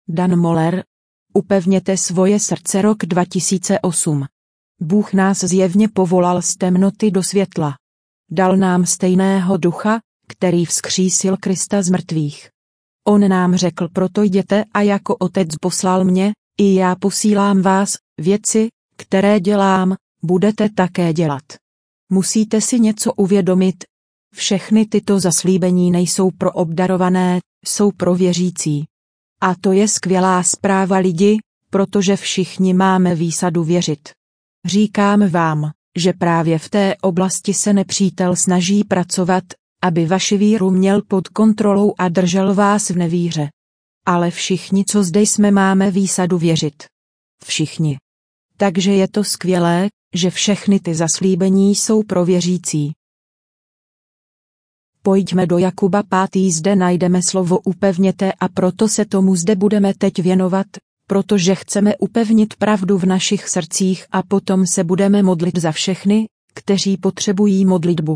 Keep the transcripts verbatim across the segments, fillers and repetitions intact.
Dan Moller. Upevněte svoje srdce. Rok dva tisíce osm. Bůh nás zjevně povolal z temnoty do světla. Dal nám stejného ducha, který vzkřísil Krista z mrtvých. On nám řekl: proto jděte a jako Otec poslal mě, i já posílám vás, věci, které dělám, budete také dělat. Musíte si něco uvědomit. Všechny tyto zaslíbení nejsou pro obdarované, jsou pro věřící. A to je skvělá zpráva lidi, protože všichni máme výsadu věřit. Říkám vám, že právě v té oblasti se nepřítel snaží pracovat, aby vaši víru měl pod kontrolou a držel vás v nevíře. Ale všichni, co zde jsme, máme výsadu věřit. Všichni. Takže je to skvělé, že všechny ty zaslíbení jsou pro věřící. Pojďme do Jakuba pátý. Zde najdeme slovo upevněte a proto se tomu zde budeme teď věnovat, protože chceme upevnit pravdu v našich srdcích a potom se budeme modlit za všechny, kteří potřebují modlitbu.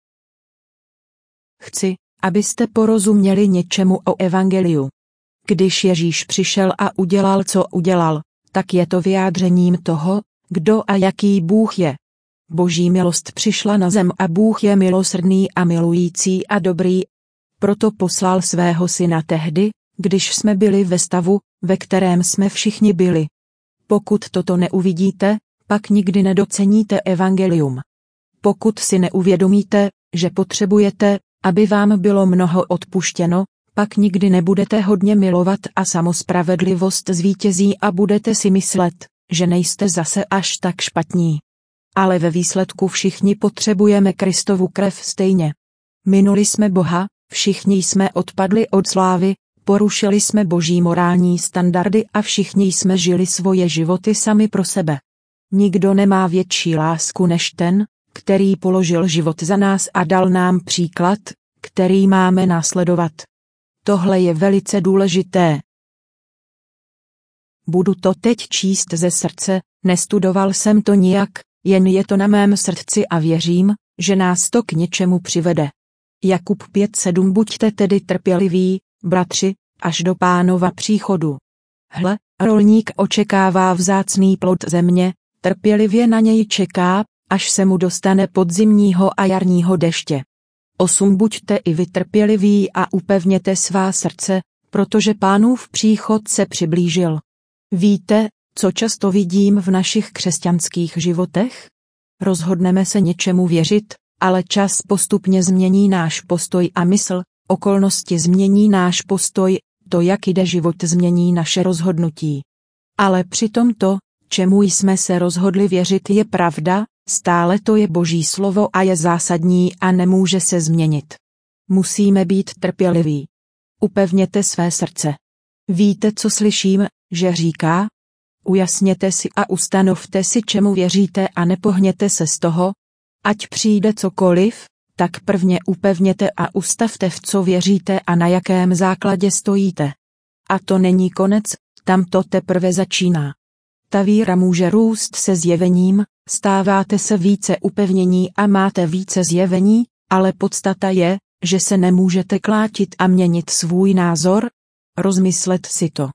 Chci, abyste porozuměli něčemu o evangeliu. Když Ježíš přišel a udělal, co udělal, tak je to vyjádřením toho, kdo a jaký Bůh je. Boží milost přišla na zem a Bůh je milosrdný a milující a dobrý. Proto poslal svého syna tehdy, když jsme byli ve stavu, ve kterém jsme všichni byli. Pokud toto neuvidíte, pak nikdy nedoceníte evangelium. Pokud si neuvědomíte, že potřebujete, aby vám bylo mnoho odpuštěno, pak nikdy nebudete hodně milovat a samospravedlivost zvítězí a budete si myslet, že nejste zase až tak špatní. Ale ve výsledku všichni potřebujeme Kristovu krev stejně. Minuli jsme Boha, všichni jsme odpadli od slávy, porušili jsme boží morální standardy a všichni jsme žili svoje životy sami pro sebe. Nikdo nemá větší lásku než ten, který položil život za nás a dal nám příklad, který máme následovat. Tohle je velice důležité. Budu to teď číst ze srdce, nestudoval jsem to nijak, jen je to na mém srdci a věřím, že nás to k něčemu přivede. Jakub pět sedm. Buďte tedy trpěliví, bratři, až do Pánova příchodu. Hle, rolník očekává vzácný plod země, trpělivě na něj čeká, až se mu dostane podzimního a jarního deště. osm. Buďte i vy trpěliví a upevněte svá srdce, protože Pánův příchod se přiblížil. Víte, co často vidím v našich křesťanských životech? Rozhodneme se něčemu věřit, ale čas postupně změní náš postoj a mysl, okolnosti změní náš postoj, to, jak jde život, změní naše rozhodnutí. Ale přitom to, čemu jsme se rozhodli věřit, je pravda, stále to je Boží slovo a je zásadní a nemůže se změnit. Musíme být trpěliví. Upevněte své srdce. Víte, co slyším, že říká? Ujasněte si a ustanovte si, čemu věříte a nepohněte se z toho. Ať přijde cokoliv, tak prvně upevněte a ustavte, v co věříte a na jakém základě stojíte. A to není konec, tam to teprve začíná. Ta víra může růst se zjevením, stáváte se více upevnění a máte více zjevení, ale podstata je, že se nemůžete klátit a měnit svůj názor. Rozmyslet si to.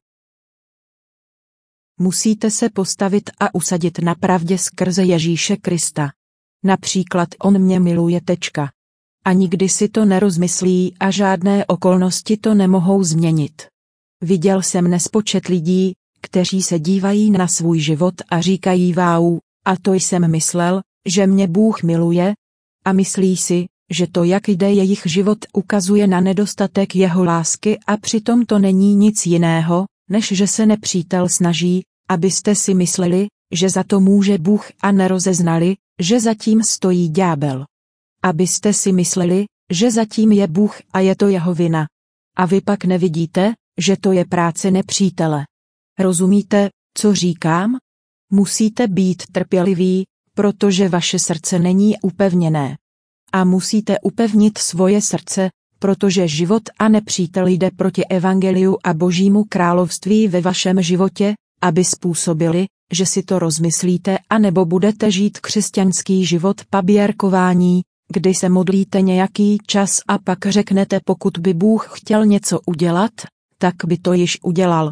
Musíte se postavit a usadit na pravdě skrze Ježíše Krista. Například on mě miluje. Tečka. A nikdy si to nerozmyslí a žádné okolnosti to nemohou změnit. Viděl jsem nespočet lidí, kteří se dívají na svůj život a říkají wow, a to jsem myslel, že mě Bůh miluje, a myslí si, že to, jak jde jejich život, ukazuje na nedostatek jeho lásky a přitom to není nic jiného, než že se nepřítel snaží, abyste si mysleli, že za to může Bůh a nerozeznali, že zatím stojí ďábel. Abyste si mysleli, že zatím je Bůh a je to jeho vina. A vy pak nevidíte, že to je práce nepřítele. Rozumíte, co říkám? Musíte být trpěliví, protože vaše srdce není upevněné. A musíte upevnit svoje srdce, protože život a nepřítel jde proti evangeliu a Božímu království ve vašem životě, aby způsobili, že si to rozmyslíte a nebo budete žít křesťanský život paběrkování, kdy se modlíte nějaký čas a pak řeknete, pokud by Bůh chtěl něco udělat, tak by to již udělal.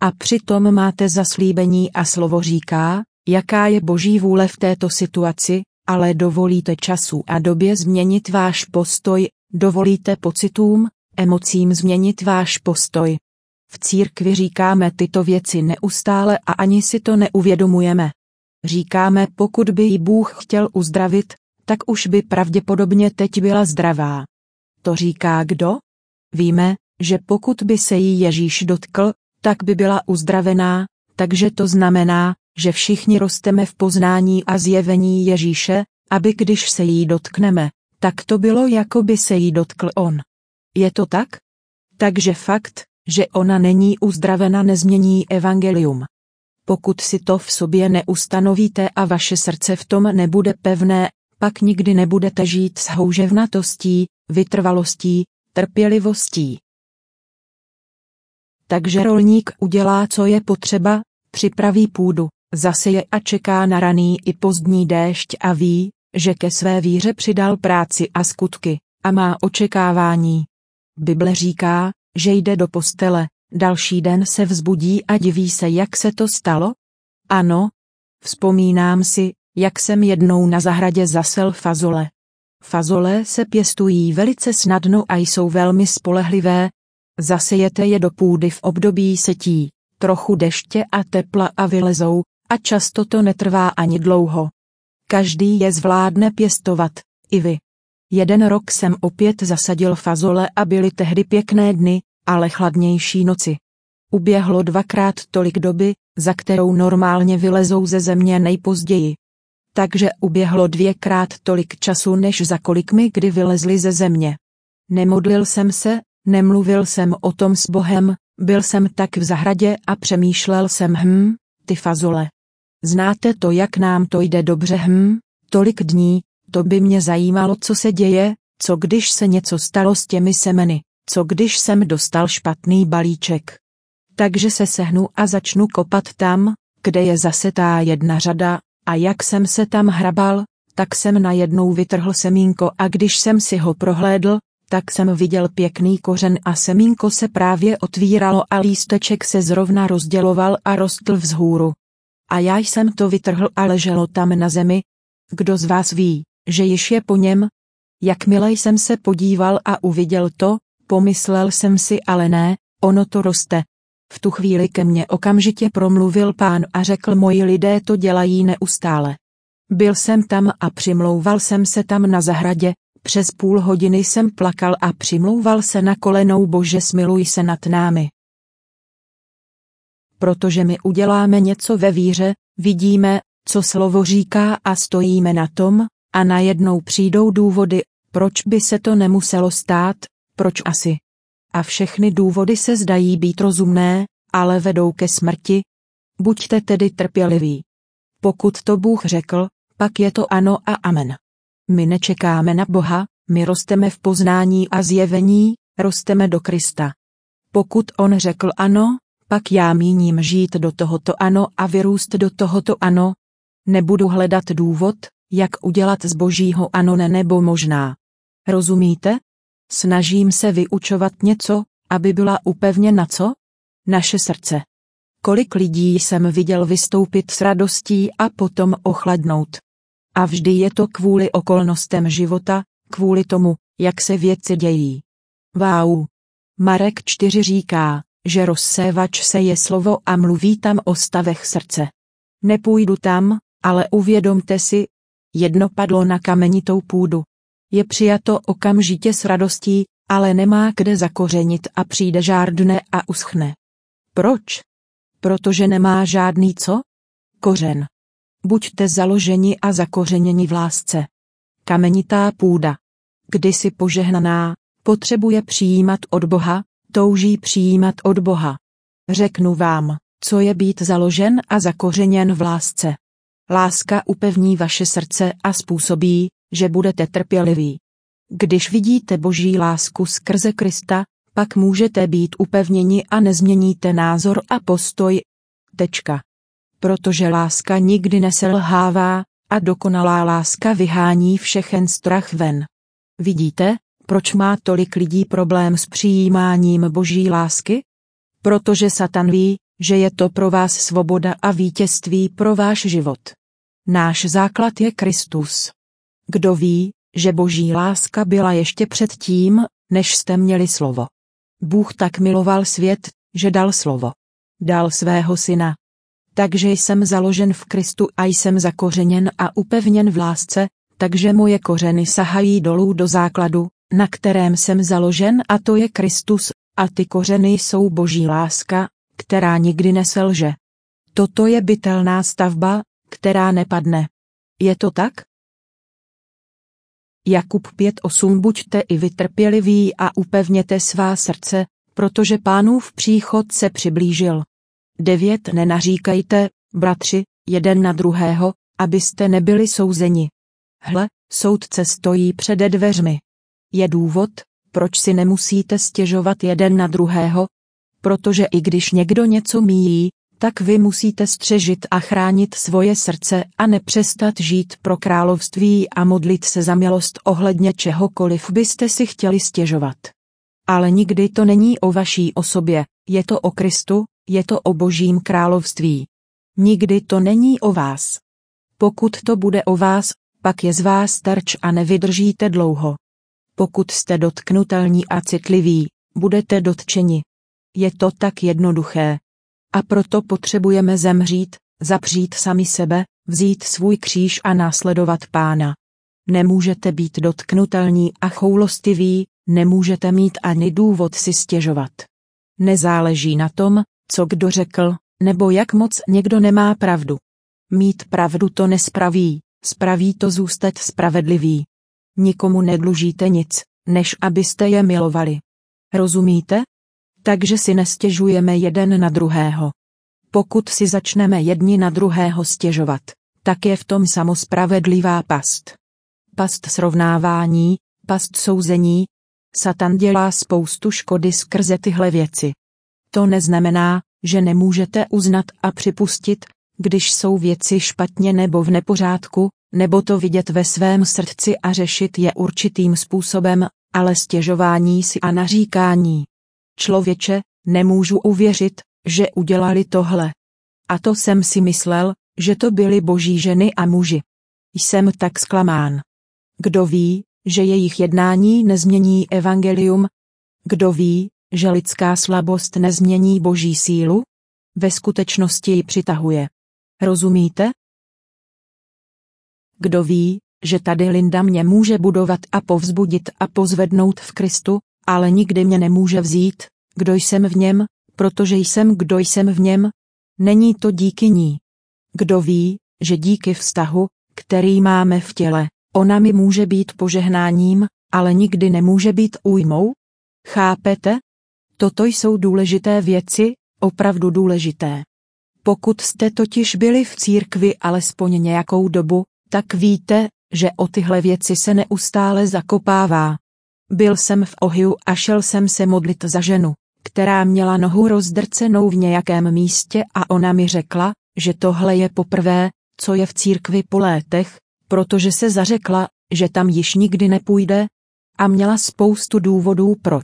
A přitom máte zaslíbení a slovo říká, jaká je Boží vůle v této situaci, ale dovolíte času a době změnit váš postoj, dovolíte pocitům, emocím změnit váš postoj. V církvi říkáme tyto věci neustále a ani si to neuvědomujeme. Říkáme, pokud by ji Bůh chtěl uzdravit, tak už by pravděpodobně teď byla zdravá. To říká kdo? Víme, že pokud by se jí Ježíš dotkl, tak by byla uzdravená, takže to znamená, že všichni rosteme v poznání a zjevení Ježíše, aby když se jí dotkneme, tak to bylo jako by se jí dotkl on. Je to tak? Takže fakt, že ona není uzdravena, nezmění evangelium. Pokud si to v sobě neustanovíte a vaše srdce v tom nebude pevné, pak nikdy nebudete žít s houževnatostí, vytrvalostí, trpělivostí. Takže rolník udělá, co je potřeba, připraví půdu, zaseje a čeká na raný i pozdní déšť a ví, že ke své víře přidal práci a skutky, a má očekávání. Bible říká, že jde do postele, další den se vzbudí a diví se, jak se to stalo? Ano, vzpomínám si, jak jsem jednou na zahradě zasel fazole. Fazole se pěstují velice snadno a jsou velmi spolehlivé. Zasejete je do půdy v období setí, trochu deště a tepla a vylezou, a často to netrvá ani dlouho. Každý je zvládne pěstovat, i vy. Jeden rok jsem opět zasadil fazole a byly tehdy pěkné dny, ale chladnější noci. Uběhlo dvakrát tolik doby, za kterou normálně vylezou ze země nejpozději. Takže uběhlo dvěkrát tolik času, než za kolik mi kdy vylezli ze země. Nemodlil jsem se, nemluvil jsem o tom s Bohem, byl jsem tak v zahradě a přemýšlel jsem hm, ty fazole. Znáte to, jak nám to jde dobře hm, tolik dní, to by mě zajímalo, co se děje, co když se něco stalo s těmi semeny, co když jsem dostal špatný balíček. Takže se sehnu a začnu kopat tam, kde je zasetá jedna řada, a jak jsem se tam hrabal, tak jsem najednou vytrhl semínko a když jsem si ho prohlédl, tak jsem viděl pěkný kořen a semínko se právě otvíralo a lísteček se zrovna rozděloval a rostl vzhůru. A já jsem to vytrhl a leželo tam na zemi. Kdo z vás ví, že již je po něm? Jakmile jsem se podíval a uviděl to, pomyslel jsem si, ale ne, ono to roste. V tu chvíli ke mně okamžitě promluvil Pán a řekl, moji lidé to dělají neustále. Byl jsem tam a přimlouval jsem se tam na zahradě, přes půl hodiny jsem plakal a přimlouval se na kolenou, Bože, smiluj se nad námi. Protože my uděláme něco ve víře, vidíme, co slovo říká a stojíme na tom, a najednou přijdou důvody, proč by se to nemuselo stát, proč asi. A všechny důvody se zdají být rozumné, ale vedou ke smrti. Buďte tedy trpěliví. Pokud to Bůh řekl, pak je to ano a amen. My nečekáme na Boha, my rosteme v poznání a zjevení, rosteme do Krista. Pokud on řekl ano, pak já míním žít do tohoto ano a vyrůst do tohoto ano. Nebudu hledat důvod, jak udělat z Božího ano ne nebo možná. Rozumíte? Snažím se vyučovat něco, aby byla upevněna co? Naše srdce. Kolik lidí jsem viděl vystoupit s radostí a potom ochladnout. A vždy je to kvůli okolnostem života, kvůli tomu, jak se věci dějí. Wow. Marek čtyři říká, že rozsévač seje slovo a mluví tam o stavech srdce. Nepůjdu tam, ale uvědomte si, jedno padlo na kamenitou půdu. Je přijato okamžitě s radostí, ale nemá kde zakořenit a přijde žár dne a uschne. Proč? Protože nemá žádný co? Kořen. Buďte založeni a zakořeněni v lásce. Kamenitá půda. Kdysi požehnaná, potřebuje přijímat od Boha, touží přijímat od Boha. Řeknu vám, co je být založen a zakořeněn v lásce. Láska upevní vaše srdce a způsobí, že budete trpěliví. Když vidíte Boží lásku skrze Krista, pak můžete být upevněni a nezměníte názor a postoj. Tečka. Protože láska nikdy neselhává a dokonalá láska vyhání všechen strach ven. Vidíte, proč má tolik lidí problém s přijímáním Boží lásky? Protože Satan ví, že je to pro vás svoboda a vítězství pro váš život. Náš základ je Kristus. Kdo ví, že Boží láska byla ještě před tím, než jste měli slovo. Bůh tak miloval svět, že dal slovo. Dal svého syna. Takže jsem založen v Kristu a jsem zakořeněn a upevněn v lásce, takže moje kořeny sahají dolů do základu, na kterém jsem založen, a to je Kristus, a ty kořeny jsou Boží láska, která nikdy neselže. Toto je bytelná stavba, která nepadne. Je to tak? Jakub pět osm Buďte i vy trpěliví a upevněte svá srdce, protože Pánův příchod se přiblížil. devět Nenaříkejte, bratři, jeden na druhého, abyste nebyli souzeni. Hle, soudce stojí přede dveřmi. Je důvod, proč si nemusíte stěžovat jeden na druhého? Protože i když někdo něco míjí, tak vy musíte střežit a chránit svoje srdce a nepřestat žít pro království a modlit se za milost ohledně čehokoliv byste si chtěli stěžovat. Ale nikdy to není o vaší osobě, je to o Kristu, je to o Božím království. Nikdy to není o vás. Pokud to bude o vás, pak je z vás terč a nevydržíte dlouho. Pokud jste dotknutelní a citliví, budete dotčeni. Je to tak jednoduché. A proto potřebujeme zemřít, zapřít sami sebe, vzít svůj kříž a následovat Pána. Nemůžete být dotknutelní a choulostiví, nemůžete mít ani důvod si stěžovat. Nezáleží na tom, co kdo řekl, nebo jak moc někdo nemá pravdu. Mít pravdu to nespraví, spraví to zůstat spravedlivý. Nikomu nedlužíte nic, než abyste je milovali. Rozumíte? Takže si nestěžujeme jeden na druhého. Pokud si začneme jedni na druhého stěžovat, tak je v tom samospravedlivá past. Past srovnávání, past souzení. Satan dělá spoustu škody skrze tyhle věci. To neznamená, že nemůžete uznat a připustit, když jsou věci špatně nebo v nepořádku, nebo to vidět ve svém srdci a řešit je určitým způsobem, ale stěžování si a naříkání. Člověče, nemůžu uvěřit, že udělali tohle. A to jsem si myslel, že to byly Boží ženy a muži. Jsem tak zklamán. Kdo ví, že jejich jednání nezmění evangelium? Kdo ví, že lidská slabost nezmění Boží sílu? Ve skutečnosti ji přitahuje. Rozumíte? Kdo ví, že tady Linda mě může budovat a povzbudit a pozvednout v Kristu, ale nikdy mě nemůže vzít, kdo jsem v něm, protože jsem kdo jsem v něm? Není to díky ní. Kdo ví, že díky vztahu, který máme v těle, ona mi může být požehnáním, ale nikdy nemůže být újmou? Chápete? Toto jsou důležité věci, opravdu důležité. Pokud jste totiž byli v církvi alespoň nějakou dobu, tak víte, že o tyhle věci se neustále zakopává. Byl jsem v Ohiu a šel jsem se modlit za ženu, která měla nohu rozdrcenou v nějakém místě a ona mi řekla, že tohle je poprvé, co je v církvi po létech, protože se zařekla, že tam již nikdy nepůjde, a měla spoustu důvodů proč.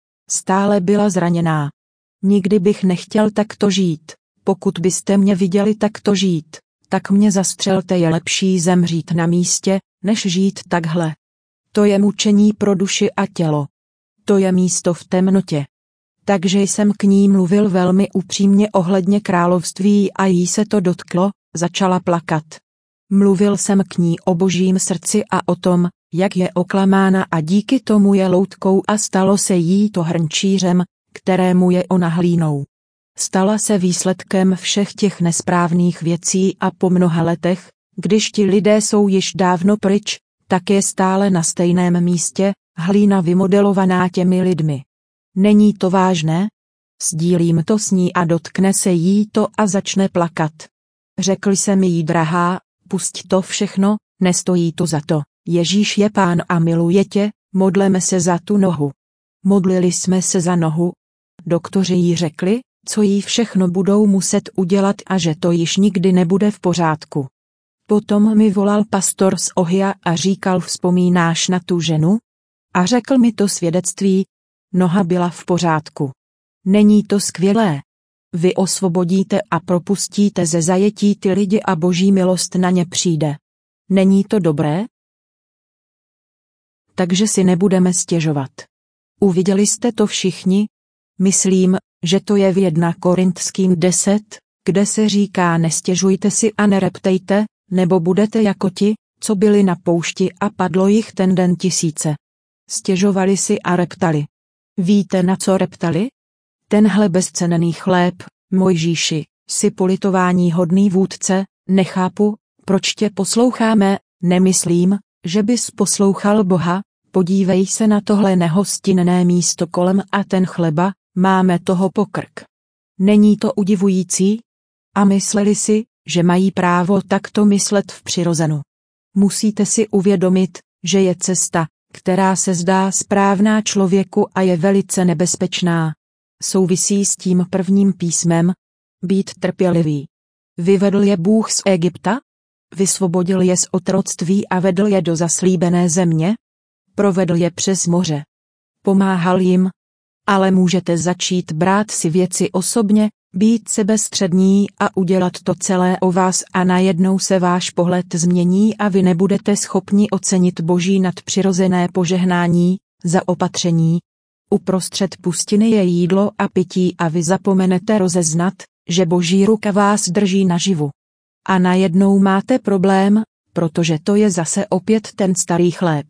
Stále byla zraněná. Nikdy bych nechtěl takto žít. Pokud byste mě viděli takto žít, tak mě zastřelte, je lepší zemřít na místě, než žít takhle. To je mučení pro duši a tělo. To je místo v temnotě. Takže jsem k ní mluvil velmi upřímně ohledně království a jí se to dotklo, začala plakat. Mluvil jsem k ní o Božím srdci a o tom, jak je oklamána a díky tomu je loutkou a stalo se jí to hrnčířem, kterému je ona hlínou. Stala se výsledkem všech těch nesprávných věcí a po mnoha letech, když ti lidé jsou již dávno pryč, tak je stále na stejném místě, hlína vymodelovaná těmi lidmi. Není to vážné? Sdílím to s ní a dotkne se jí to a začne plakat. Řekl jsem jí, drahá, pusť to všechno, nestojí to za to, Ježíš je Pán a miluje tě, modleme se za tu nohu. Modlili jsme se za nohu. Doktoři jí řekli, co jí všechno budou muset udělat a že to již nikdy nebude v pořádku. Potom mi volal pastor z Ohia a říkal, vzpomínáš na tu ženu? A řekl mi to svědectví. Noha byla v pořádku. Není to skvělé? vy osvobodíte a propustíte ze zajetí ty lidi a boží milost na ně přijde. Není to dobré? Takže si nebudeme stěžovat. Uviděli jste to všichni? Myslím, že to je v první Korinským deset, kde se říká nestěžujte si a nereptejte, nebo budete jako ti, co byli na poušti a padlo jich ten den tisíce. Stěžovali si a reptali. Víte, na co reptali? Tenhle bezcenný chléb, Mojžíši, jsi politování hodný vůdce, nechápu, proč tě posloucháme, nemyslím, že bys poslouchal Boha, podívej se na tohle nehostinné místo kolem a ten chleba, máme toho pokrk. Není to udivující? A mysleli si, že mají právo takto myslet v přirozenu. Musíte si uvědomit, že je cesta, která se zdá správná člověku a je velice nebezpečná. Souvisí s tím prvním písmem. Být trpělivý. Vyvedl je Bůh z Egypta? Vysvobodil je z otroctví a vedl je do zaslíbené země? Provedl je přes moře. Pomáhal jim? Ale můžete začít brát si věci osobně, být sebestřední a udělat to celé o vás a najednou se váš pohled změní a vy nebudete schopni ocenit boží nadpřirozené požehnání, zaopatření. Uprostřed pustiny je jídlo a pití a vy zapomenete rozeznat, že boží ruka vás drží naživu. A najednou máte problém, protože to je zase opět ten starý chléb.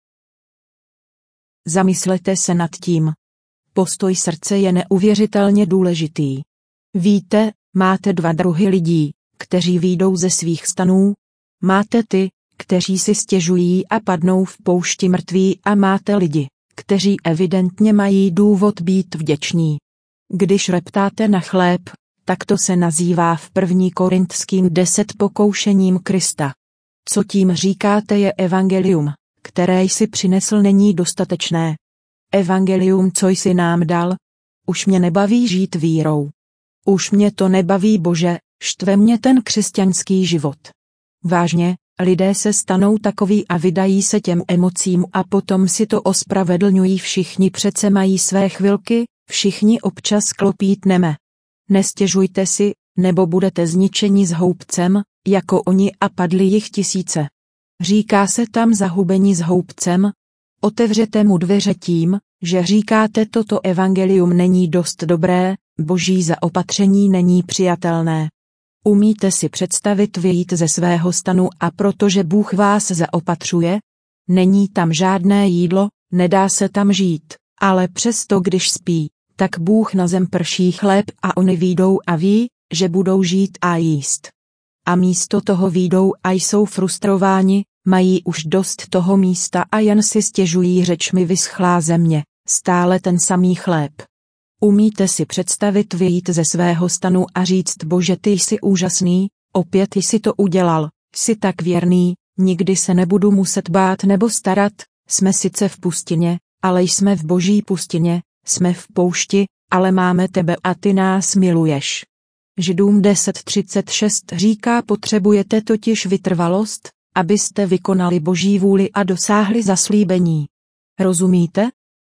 Zamyslete se nad tím. Postoj srdce je neuvěřitelně důležitý. Víte, máte dva druhy lidí, kteří vyjdou ze svých stanů. Máte ty, kteří si stěžují a padnou v poušti mrtví a máte lidi, kteří evidentně mají důvod být vděční. Když reptáte na chléb, tak to se nazývá v první Korinským deset pokoušením Krista. Co tím říkáte je evangelium, které jsi přinesl není dostatečné. Evangelium, co jsi nám dal? Už mě nebaví žít vírou. Už mě to nebaví, Bože, štve mě ten křesťanský život. Vážně, lidé se stanou takoví a vydají se těm emocím a potom si to ospravedlňují, všichni přece mají své chvilky, všichni občas klopítneme. Nestěžujte si, nebo budete zničeni s houbcem, jako oni a padly jich tisíce. Říká se tam zahubení s houbcem? Otevřete mu dveře tím, že říkáte toto evangelium není dost dobré, boží zaopatření není přijatelné. Umíte si představit vyjít ze svého stanu a protože Bůh vás zaopatřuje? Není tam žádné jídlo, nedá se tam žít, ale přesto když spí, tak Bůh na zem prší chléb a oni vyjdou a ví, že budou žít a jíst. A místo toho vyjdou a jsou frustrováni, mají už dost toho místa a jen si stěžují řečmi vyschlá země, stále ten samý chléb. Umíte si představit vyjít ze svého stanu a říct Bože, ty jsi úžasný, opět jsi to udělal, jsi tak věrný, nikdy se nebudu muset bát nebo starat, jsme sice v pustině, ale jsme v boží pustině, jsme v poušti, ale máme tebe a ty nás miluješ. Židům deset třicet šest říká, potřebujete totiž vytrvalost, abyste vykonali boží vůli a dosáhli zaslíbení. Rozumíte?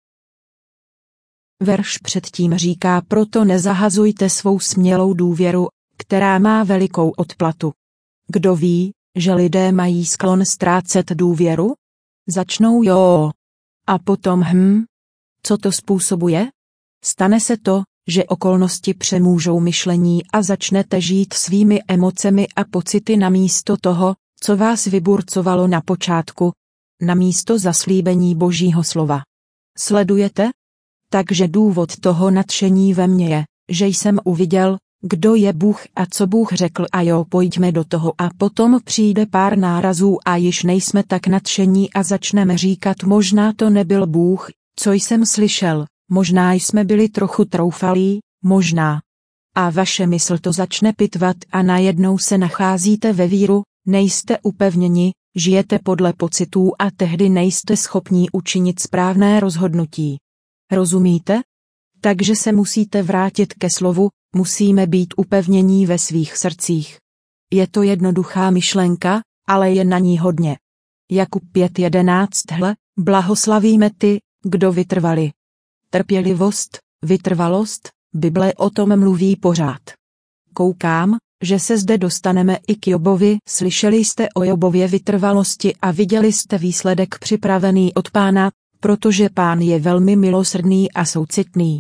Verš předtím říká, proto nezahazujte svou smělou důvěru, která má velikou odplatu. Kdo ví, že lidé mají sklon ztrácet důvěru? Začnou jo. A potom hm. Co to způsobuje? Stane se to, že okolnosti přemůžou myšlení a začnete žít svými emocemi a pocity namísto toho, co vás vyburcovalo na počátku, namísto zaslíbení božího slova. Sledujete? Takže důvod toho nadšení ve mně je, že jsem uviděl, kdo je Bůh a co Bůh řekl a jo, pojďme do toho a potom přijde pár nárazů a již nejsme tak nadšení a začneme říkat, možná to nebyl Bůh, co jsem slyšel, možná jsme byli trochu troufalí, možná. A vaše mysl to začne pitvat a najednou se nacházíte ve víru, nejste upevněni, žijete podle pocitů a tehdy nejste schopní učinit správné rozhodnutí. Rozumíte? Takže se musíte vrátit ke slovu, musíme být upevnění ve svých srdcích. Je to jednoduchá myšlenka, ale je na ní hodně. Jakub pět jedenáct hle, blahoslavíme ty, kdo vytrvali. Trpělivost, vytrvalost, Bible o tom mluví pořád. Koukám, že se zde dostaneme i k Jobovi. Slyšeli jste o Jobově vytrvalosti a viděli jste výsledek připravený od Pána, protože Pán je velmi milosrdný a soucitný.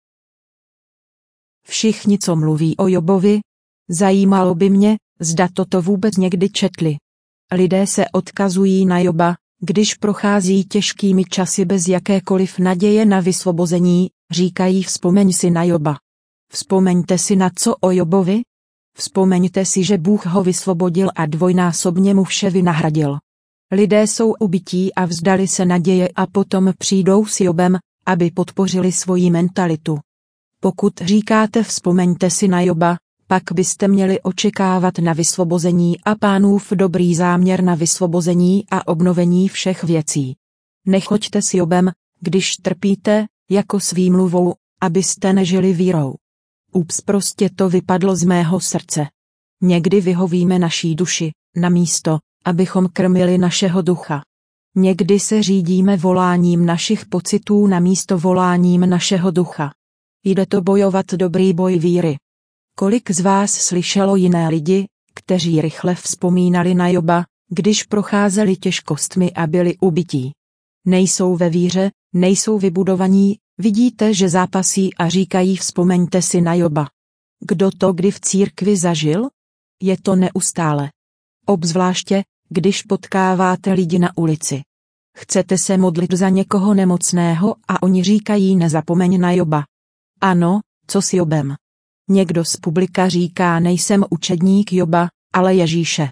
Všichni, co mluví o Jobovi, zajímalo by mě, zda toto vůbec někdy četli. Lidé se odkazují na Joba, když prochází těžkými časy bez jakékoliv naděje na vysvobození, říkají vzpomeň si na Joba. Vzpomeňte si na co o Jobovi? Vzpomeňte si, že Bůh ho vysvobodil a dvojnásobně mu vše vynahradil. Lidé jsou ubití a vzdali se naděje a potom přijdou s Jobem, aby podpořili svoji mentalitu. Pokud říkáte vzpomeňte si na Joba, pak byste měli očekávat na vysvobození a Pánův dobrý záměr na vysvobození a obnovení všech věcí. Nechoďte s Jobem, když trpíte, jako s výmluvou, abyste nežili vírou. Ups, prostě to vypadlo z mého srdce. Někdy vyhovíme naší duši, namísto, abychom krmili našeho ducha. Někdy se řídíme voláním našich pocitů namísto voláním našeho ducha. Jde to bojovat dobrý boj víry. Kolik z vás slyšelo jiné lidi, kteří rychle vzpomínali na Joba, když procházeli těžkostmi a byli ubití? Nejsou ve víře, nejsou vybudovaní, vidíte, že zápasí a říkají vzpomeňte si na Joba. Kdo to kdy v církvi zažil? Je to neustále. Obzvláště, když potkáváte lidi na ulici. Chcete se modlit za někoho nemocného a oni říkají nezapomeň na Joba. Ano, co s Jobem? Někdo z publika říká nejsem učedník Joba, ale Ježíše.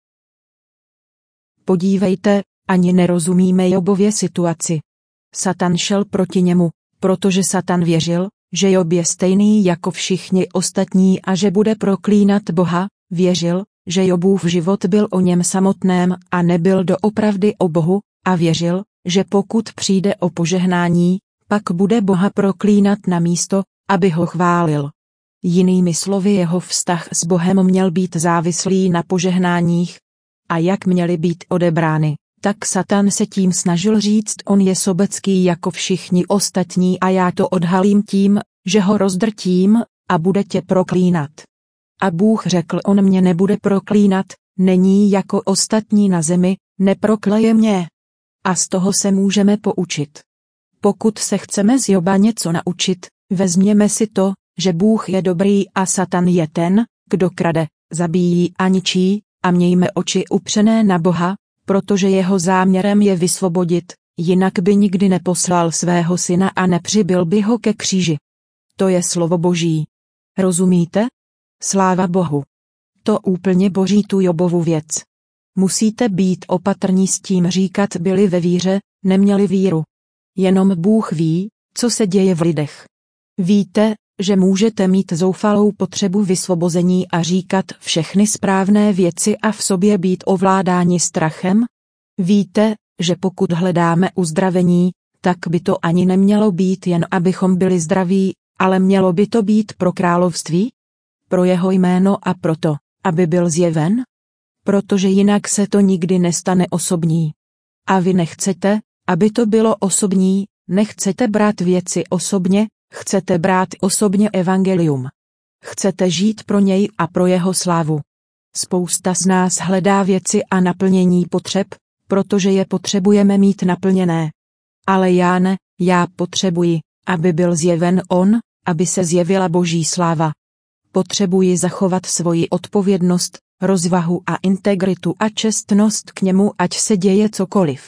Podívejte, ani nerozumíme Jobově situaci. Satan šel proti němu, protože Satan věřil, že Job je stejný jako všichni ostatní a že bude proklínat Boha, věřil, že Jobův život byl o něm samotném a nebyl doopravdy o Bohu, a věřil, že pokud přijde o požehnání, pak bude Boha proklínat na místo, aby ho chválil. Jinými slovy, jeho vztah s Bohem měl být závislý na požehnáních. A jak měly být odebrány, tak Satan se tím snažil říct, on je sobecký jako všichni ostatní a já to odhalím tím, že ho rozdrtím a bude tě proklínat. A Bůh řekl, on mě nebude proklínat, není jako ostatní na zemi, neprokleje mě. A z toho se můžeme poučit. Pokud se chceme z Joba něco naučit, vezměme si to, že Bůh je dobrý a Satan je ten, kdo krade, zabíjí a ničí, a mějme oči upřené na Boha, protože jeho záměrem je vysvobodit, jinak by nikdy neposlal svého syna a nepřibyl by ho ke kříži. To je slovo Boží. Rozumíte? Sláva Bohu. To úplně boří tu Jobovu věc. Musíte být opatrní s tím říkat byli ve víře, neměli víru. Jenom Bůh ví, co se děje v lidech. Víte, že můžete mít zoufalou potřebu vysvobození a říkat všechny správné věci a v sobě být ovládáni strachem? Víte, že pokud hledáme uzdravení, tak by to ani nemělo být jen abychom byli zdraví, ale mělo by to být pro království? Pro jeho jméno a proto, aby byl zjeven? Protože jinak se to nikdy nestane osobní. A vy nechcete, aby to bylo osobní, nechcete brát věci osobně, chcete brát osobně evangelium. Chcete žít pro něj a pro jeho slávu. Spousta z nás hledá věci a naplnění potřeb, protože je potřebujeme mít naplněné. Ale já ne, já potřebuji, aby byl zjeven on, aby se zjevila Boží sláva. Potřebuji zachovat svoji odpovědnost, rozvahu a integritu a čestnost k němu, ať se děje cokoliv.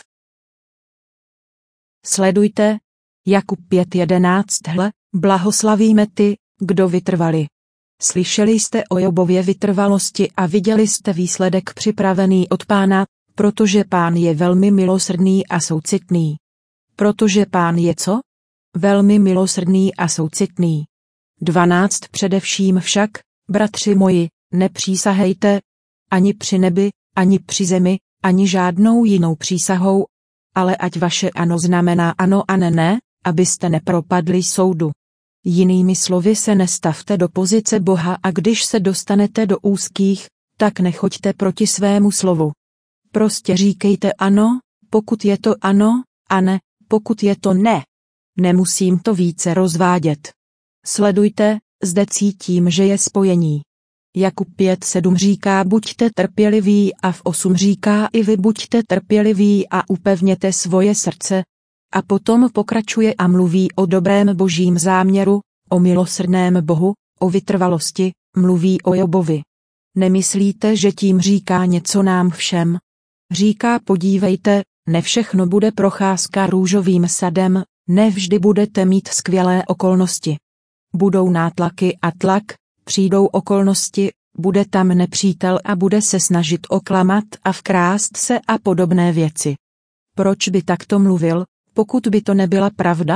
Sledujte Jakub pět jedenáct. Hle, blahoslavíme ty, kdo vytrvali. Slyšeli jste o Jobově vytrvalosti a viděli jste výsledek připravený od Pána, protože Pán je velmi milosrdný a soucitný. Protože Pán je co? Velmi milosrdný a soucitný. dvanáct Především však, bratři moji, nepřísahejte, ani při nebi, ani při zemi, ani žádnou jinou přísahou, ale ať vaše ano znamená ano a ne ne, abyste nepropadli soudu. Jinými slovy se nestavte do pozice Boha a když se dostanete do úzkých, tak nechoďte proti svému slovu. Prostě říkejte ano, pokud je to ano, a ne, pokud je to ne. Nemusím to více rozvádět. Sledujte, zde cítím, že je spojení. Jakub pět sedm říká buďte trpěliví a v osm říká i vy buďte trpěliví a upevněte svoje srdce. A potom pokračuje a mluví o dobrém božím záměru, o milosrdném Bohu, o vytrvalosti, mluví o Jobovi. Nemyslíte, že tím říká něco nám všem? Říká podívejte, ne všechno bude procházka růžovým sadem, ne vždy budete mít skvělé okolnosti. Budou nátlaky a tlak, přijdou okolnosti, bude tam nepřítel a bude se snažit oklamat a vkrást se a podobné věci. Proč by takto mluvil, pokud by to nebyla pravda?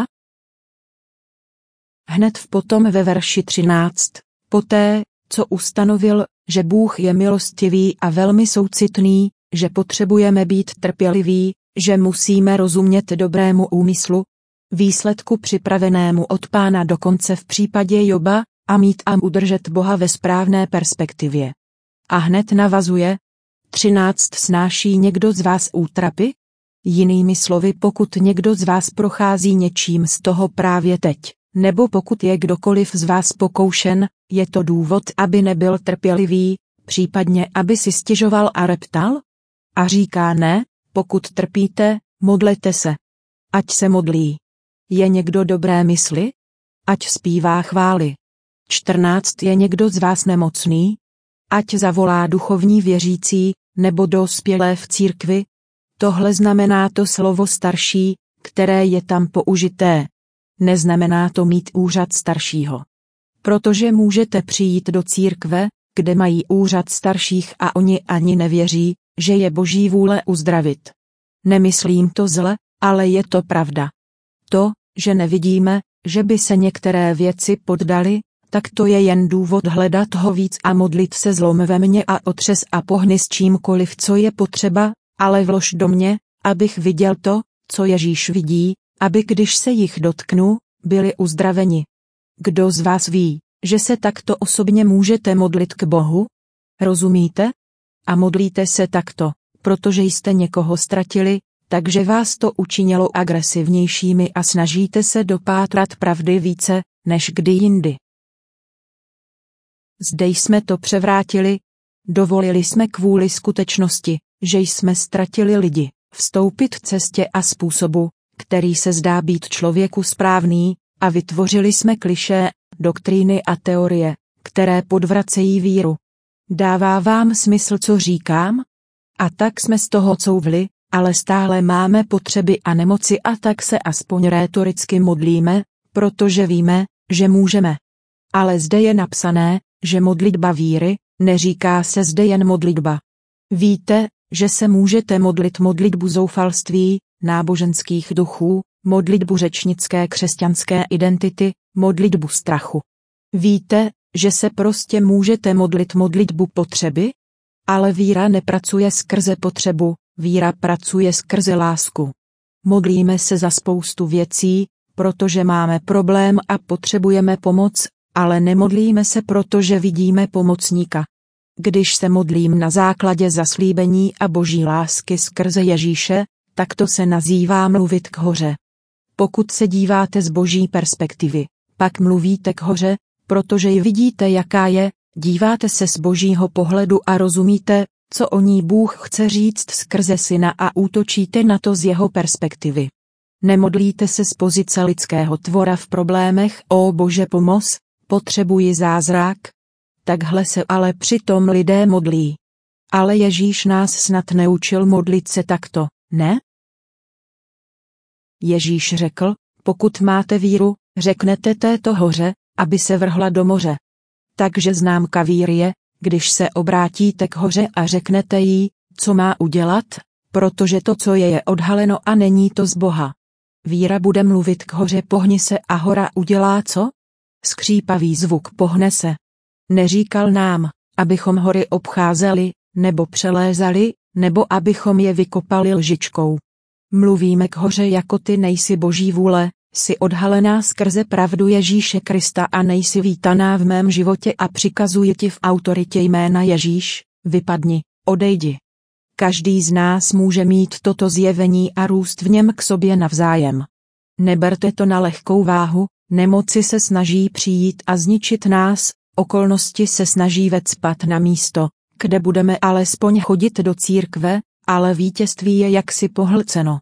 Hned v potom ve verši třináct, poté, co ustanovil, že Bůh je milostivý a velmi soucitný, že potřebujeme být trpěliví, že musíme rozumět dobrému úmyslu, výsledku připravenému od Pána dokonce v případě Joba, a mít a udržet Boha ve správné perspektivě. A hned navazuje, třináct snáší někdo z vás útrapy? Jinými slovy, pokud někdo z vás prochází něčím z toho právě teď, nebo pokud je kdokoliv z vás pokoušen, je to důvod, aby nebyl trpělivý, případně aby si stěžoval a reptal? A říká ne, pokud trpíte, modlete se. Ať se modlí. Je někdo dobré mysli? Ať zpívá chvály. čtrnáct Je někdo z vás nemocný? Ať zavolá duchovní věřící, nebo dospělé v církvi. Tohle znamená to slovo starší, které je tam použité. Neznamená to mít úřad staršího. Protože můžete přijít do církve, kde mají úřad starších a oni ani nevěří, že je Boží vůle uzdravit. Nemyslím to zle, ale je to pravda. To, že nevidíme, že by se některé věci poddaly, tak to je jen důvod hledat ho víc a modlit se zlom ve mně a otřes a pohni s čímkoliv, co je potřeba, ale vlož do mě, abych viděl to, co Ježíš vidí, aby když se jich dotknu, byli uzdraveni. Kdo z vás ví, že se takto osobně můžete modlit k Bohu? Rozumíte? A modlíte se takto, protože jste někoho ztratili, takže vás to učinilo agresivnějšími a snažíte se dopátrat pravdy více, než kdy jindy. Zde jsme to převrátili, dovolili jsme kvůli skutečnosti, že jsme ztratili lidi, vstoupit v cestě a způsobu, který se zdá být člověku správný, a vytvořili jsme klišé, doktríny a teorie, které podvracejí víru. Dává vám smysl, co říkám? A tak jsme z toho couvli, ale stále máme potřeby a nemoci a tak se aspoň rétoricky modlíme, protože víme, že můžeme. Ale zde je napsané, že modlitba víry, neříká se zde jen modlitba. Víte, že se můžete modlit modlitbu zoufalství, náboženských duchů, modlitbu řečnické křesťanské identity, modlitbu strachu. Víte, že se prostě můžete modlit modlitbu potřeby? Ale víra nepracuje skrze potřebu, víra pracuje skrze lásku. Modlíme se za spoustu věcí, protože máme problém a potřebujeme pomoc, ale nemodlíme se, protože vidíme pomocníka. Když se modlím na základě zaslíbení a Boží lásky skrze Ježíše, tak to se nazývá mluvit k hoře. Pokud se díváte z Boží perspektivy, pak mluvíte k hoře, protože ji vidíte, jaká je, díváte se z Božího pohledu a rozumíte, co o ní Bůh chce říct skrze syna a útočíte na to z jeho perspektivy. Nemodlíte se z pozice lidského tvora v problémech, o Bože pomoz, potřebuji zázrak. Takhle se ale přitom lidé modlí. Ale Ježíš nás snad neučil modlit se takto, ne? Ježíš řekl, pokud máte víru, řeknete této hoře, aby se vrhla do moře. Takže známka víry je, když se obrátíte k hoře a řeknete jí, co má udělat, protože to, co je, je odhaleno a není to z Boha. Víra bude mluvit k hoře, pohni se a hora udělá co? Skřípavý zvuk, pohne se. Neříkal nám, abychom hory obcházeli, nebo přelézali, nebo abychom je vykopali lžičkou. Mluvíme k hoře jako ty nejsi Boží vůle, jsi odhalená skrze pravdu Ježíše Krista a nejsi vítaná v mém životě a přikazuji ti v autoritě jména Ježíš, vypadni, odejdi. Každý z nás může mít toto zjevení a růst v něm k sobě navzájem. Neberte to na lehkou váhu, Nemoci se snaží přijít a zničit nás, okolnosti se snaží vecpat na místo, kde budeme alespoň chodit do církve, ale vítězství je jaksi pohlceno.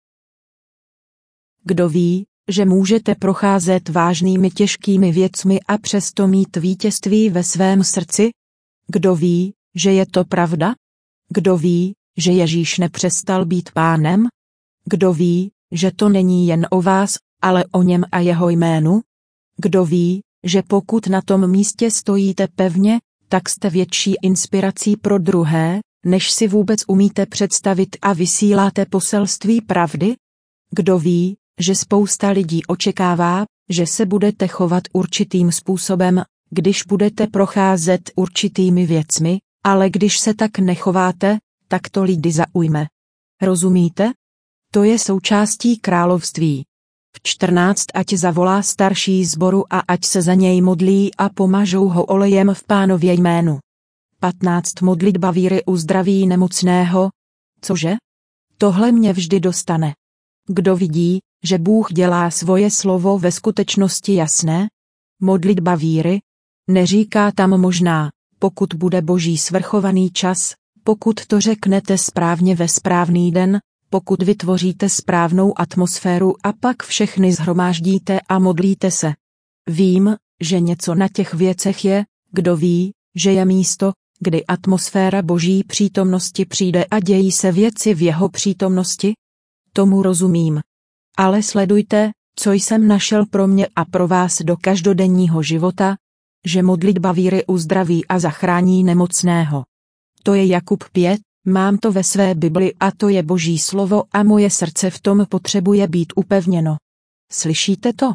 Kdo ví, že můžete procházet vážnými těžkými věcmi a přesto mít vítězství ve svém srdci? Kdo ví, že je to pravda? Kdo ví, že Ježíš nepřestal být pánem? Kdo ví, že to není jen o vás, ale o něm a jeho jménu? Kdo ví, že pokud na tom místě stojíte pevně, tak jste větší inspirací pro druhé, než si vůbec umíte představit a vysíláte poselství pravdy? Kdo ví, že spousta lidí očekává, že se budete chovat určitým způsobem, když budete procházet určitými věcmi, ale když se tak nechováte, tak to lidi zaujme. Rozumíte? To je součástí království. V čtrnáct ať zavolá starší sboru a ať se za něj modlí a pomažou ho olejem v Pánově jménu. patnáct Modlitba víry uzdraví nemocného. Cože? Tohle mě vždy dostane. Kdo vidí, že Bůh dělá svoje slovo ve skutečnosti jasné? Modlitba víry? Neříká tam možná, pokud bude Boží svrchovaný čas, pokud to řeknete správně ve správný den, pokud vytvoříte správnou atmosféru a pak všechny shromáždíte a modlíte se. Vím, že něco na těch věcech je, kdo ví, že je místo, kdy atmosféra Boží přítomnosti přijde a dějí se věci v jeho přítomnosti? Tomu rozumím. Ale sledujte, co jsem našel pro mě a pro vás do každodenního života, že modlitba víry uzdraví a zachrání nemocného. To je Jakub pět, mám to ve své Bibli a to je Boží slovo a moje srdce v tom potřebuje být upevněno. Slyšíte to?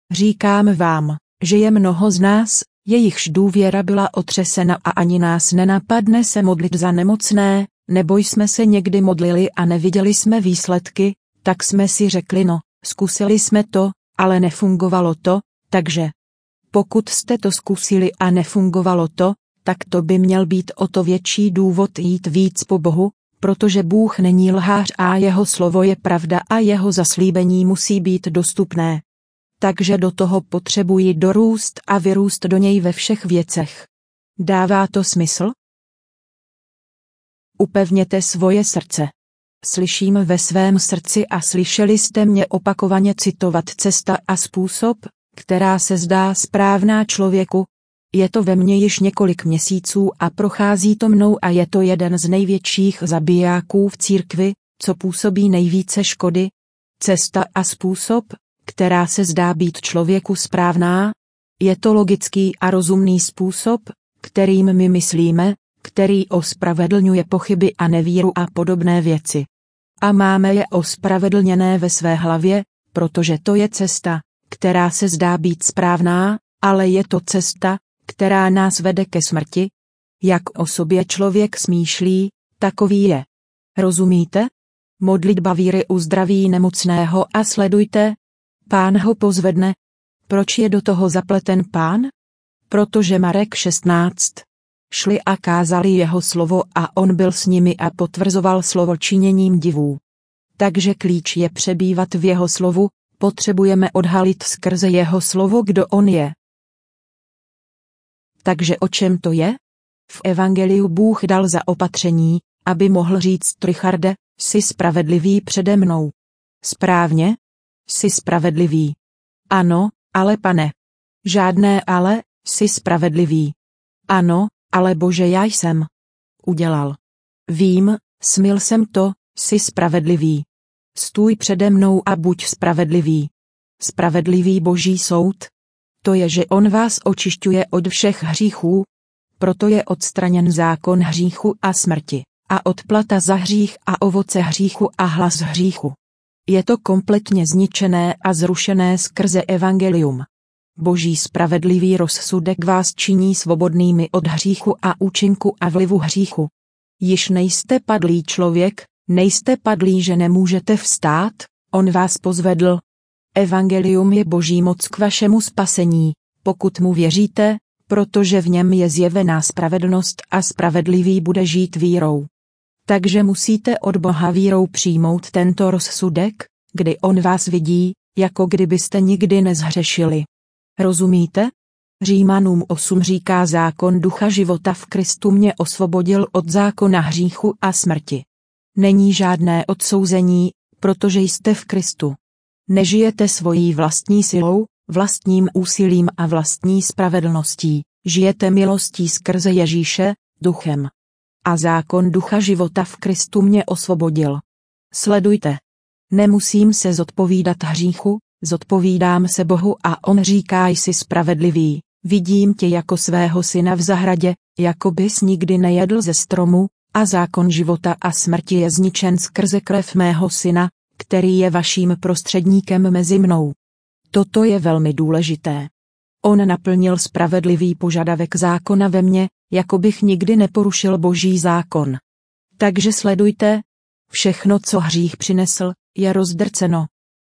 Říkám vám, že je mnoho z nás, jejichž důvěra byla otřesena a ani nás nenapadne se modlit za nemocné, nebo jsme se někdy modlili a neviděli jsme výsledky, tak jsme si řekli no, zkusili jsme to, ale nefungovalo to, takže pokud jste to zkusili a nefungovalo to, tak to by měl být o to větší důvod jít víc po Bohu, protože Bůh není lhář a jeho slovo je pravda a jeho zaslíbení musí být dostupné. Takže do toho potřebuji dorůst a vyrůst do něj ve všech věcech. Dává to smysl? Upevněte svoje srdce. Slyším ve svém srdci a slyšeli jste mě opakovaně citovat cesta a způsob, která se zdá správná člověku. Je to ve mně již několik měsíců a prochází to mnou a je to jeden z největších zabijáků v církvi, co působí nejvíce škody. Cesta a způsob, která se zdá být člověku správná, je to logický a rozumný způsob, kterým my myslíme, který ospravedlňuje pochyby a nevíru a podobné věci. A máme je ospravedlněné ve své hlavě, protože to je cesta, která se zdá být správná, ale je to cesta, která nás vede ke smrti. Jak o sobě člověk smýšlí, takový je. Rozumíte? Modlitba víry uzdraví nemocného a sledujte. Pán ho pozvedne. Proč je do toho zapleten Pán? Protože Marek šestnáct. Šli a kázali jeho slovo a on byl s nimi a potvrzoval slovo činěním divů. Takže klíč je přebývat v jeho slovu, potřebujeme odhalit skrze jeho slovo, kdo on je. Takže o čem to je? V evangeliu Bůh dal za opatření, aby mohl říct Richarde, jsi spravedlivý přede mnou. Správně? Jsi spravedlivý. Ano, ale Pane. Žádné ale, jsi spravedlivý. Ano, ale Bože, já jsem. Udělal. Vím, smil jsem to, jsi spravedlivý. Stůj přede mnou a buď spravedlivý. Spravedlivý Boží soud. To je, že on vás očišťuje od všech hříchů. Proto je odstraněn zákon hříchu a smrti, a odplata za hřích a ovoce hříchu a hlas hříchu. Je to kompletně zničené a zrušené skrze evangelium. Boží spravedlivý rozsudek vás činí svobodnými od hříchu a účinku a vlivu hříchu. Již nejste padlý člověk, nejste padlý, že nemůžete vstát, on vás pozvedl. Evangelium je Boží moc k vašemu spasení, pokud mu věříte, protože v něm je zjevená spravedlnost a spravedlivý bude žít vírou. Takže musíte od Boha vírou přijmout tento rozsudek, kdy on vás vidí, jako kdybyste nikdy nezhřešili. Rozumíte? Římanům osm říká zákon ducha života v Kristu mě osvobodil od zákona hříchu a smrti. Není žádné odsouzení, protože jste v Kristu. Nežijete svojí vlastní silou, vlastním úsilím a vlastní spravedlností, žijete milostí skrze Ježíše, duchem. A zákon ducha života v Kristu mě osvobodil. Sledujte. Nemusím se zodpovídat hříchu, zodpovídám se Bohu a on říká jsi spravedlivý, vidím tě jako svého syna v zahradě, jako bys nikdy nejedl ze stromu, a zákon života a smrti je zničen skrze krev mého syna, který je vaším prostředníkem mezi mnou. Toto je velmi důležité. On naplnil spravedlivý požadavek zákona ve mně, jako bych nikdy neporušil Boží zákon. Takže sledujte, všechno, co hřích přinesl, je rozdrceno.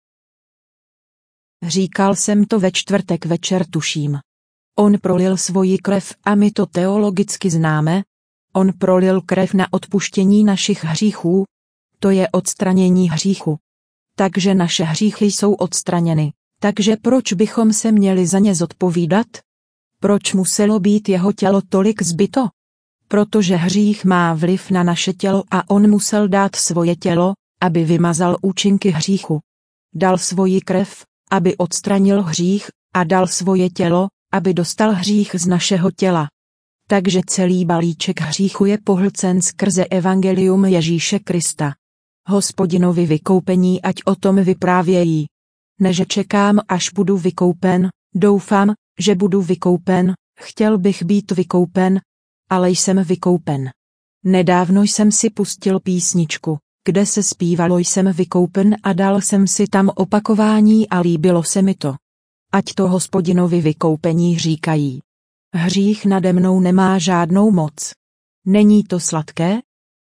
Říkal jsem to ve čtvrtek večer, tuším. On prolil svoji krev a my to teologicky známe. On prolil krev na odpuštění našich hříchů. To je odstranění hříchu. Takže naše hříchy jsou odstraněny. Takže proč bychom se měli za ně zodpovídat? Proč muselo být jeho tělo tolik zbito? Protože hřích má vliv na naše tělo a on musel dát svoje tělo, aby vymazal účinky hříchu. Dal svoji krev, aby odstranil hřích, a dal svoje tělo, aby dostal hřích z našeho těla. Takže celý balíček hříchu je pohlcen skrze evangelium Ježíše Krista. Hospodinovi vykoupení ať o tom vyprávějí. Ne, že čekám, až budu vykoupen, doufám, že budu vykoupen, chtěl bych být vykoupen, ale jsem vykoupen. Nedávno jsem si pustil písničku, kde se zpívalo jsem vykoupen a dal jsem si tam opakování a líbilo se mi to. Ať to Hospodinovi vykoupení říkají. Hřích nade mnou nemá žádnou moc. Není to sladké?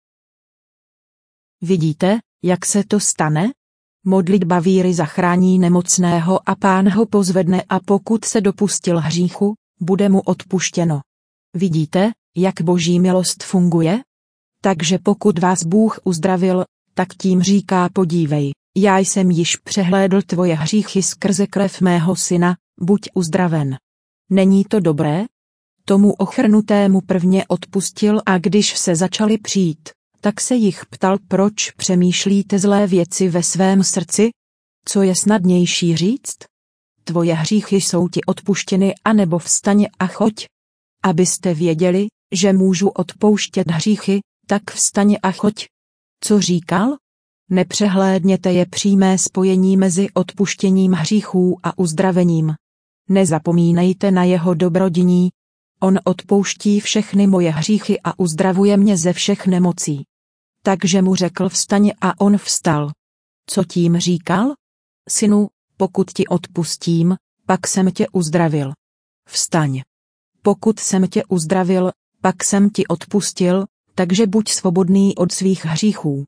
Vidíte, jak se to stane? Modlitba víry zachrání nemocného a Pán ho pozvedne a pokud se dopustil hříchu, bude mu odpuštěno. Vidíte, jak Boží milost funguje? Takže pokud vás Bůh uzdravil, tak tím říká podívej, já jsem již přehlédl tvoje hříchy skrze krev mého syna, buď uzdraven. Není to dobré? Tomu ochrnutému prvně odpustil a když se začali přijít, tak se jich ptal, proč přemýšlíte zlé věci ve svém srdci? Co je snadnější říct? Tvoje hříchy jsou ti odpuštěny anebo vstaň a choď. Abyste věděli, že můžu odpouštět hříchy, tak vstaň a choď. Co říkal? Nepřehlédněte je přímé spojení mezi odpuštěním hříchů a uzdravením. Nezapomínejte na jeho dobrodiní. On odpouští všechny moje hříchy a uzdravuje mě ze všech nemocí. Takže mu řekl vstaň a on vstal. Co tím říkal? Synu, pokud ti odpustím, pak jsem tě uzdravil. Vstaň. Pokud jsem tě uzdravil, pak jsem ti odpustil, takže buď svobodný od svých hříchů.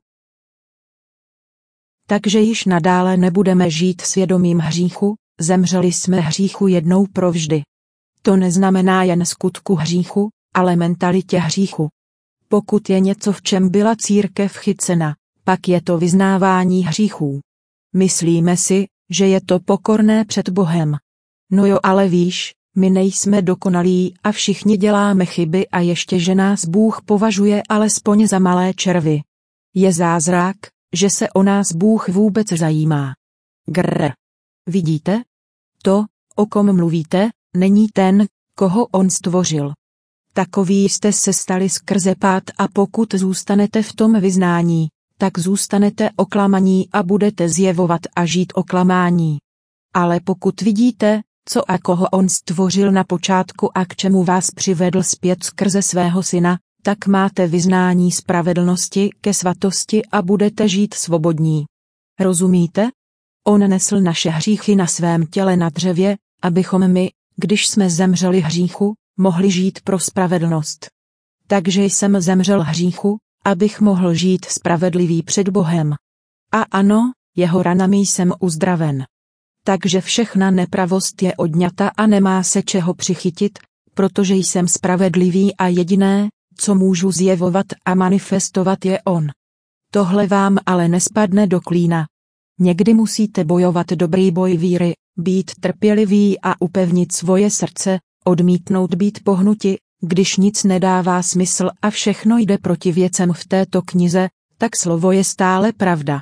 Takže již nadále nebudeme žít svědomím hříchu, zemřeli jsme hříchu jednou provždy. To neznamená jen skutku hříchu, ale mentalitě hříchu. Pokud je něco, v čem byla církev chycena, pak je to vyznávání hříchů. Myslíme si, že je to pokorné před Bohem. No jo, ale víš, my nejsme dokonalí a všichni děláme chyby a ještě že nás Bůh považuje alespoň za malé červy. Je zázrak, že se o nás Bůh vůbec zajímá. Grr. Vidíte? To, o kom mluvíte, není ten, koho on stvořil. Takoví jste se stali skrze pád a pokud zůstanete v tom vyznání, tak zůstanete oklamaní a budete zjevovat a žít oklamání. Ale pokud vidíte, co a koho on stvořil na počátku a k čemu vás přivedl zpět skrze svého syna, tak máte vyznání spravedlnosti ke svatosti a budete žít svobodní. Rozumíte? On nesl naše hříchy na svém těle na dřevě, abychom my, když jsme zemřeli hříchu, mohli žít pro spravedlnost. Takže jsem zemřel hříchu, abych mohl žít spravedlivý před Bohem. A ano, jeho ranami jsem uzdraven. Takže všechna nepravost je odňata a nemá se čeho přichytit, protože jsem spravedlivý a jediné, co můžu zjevovat a manifestovat je on. Tohle vám ale nespadne do klína. Někdy musíte bojovat dobrý boj víry, být trpělivý a upevnit svoje srdce, odmítnout být pohnuti, když nic nedává smysl a všechno jde proti věcem v této knize, tak slovo je stále pravda.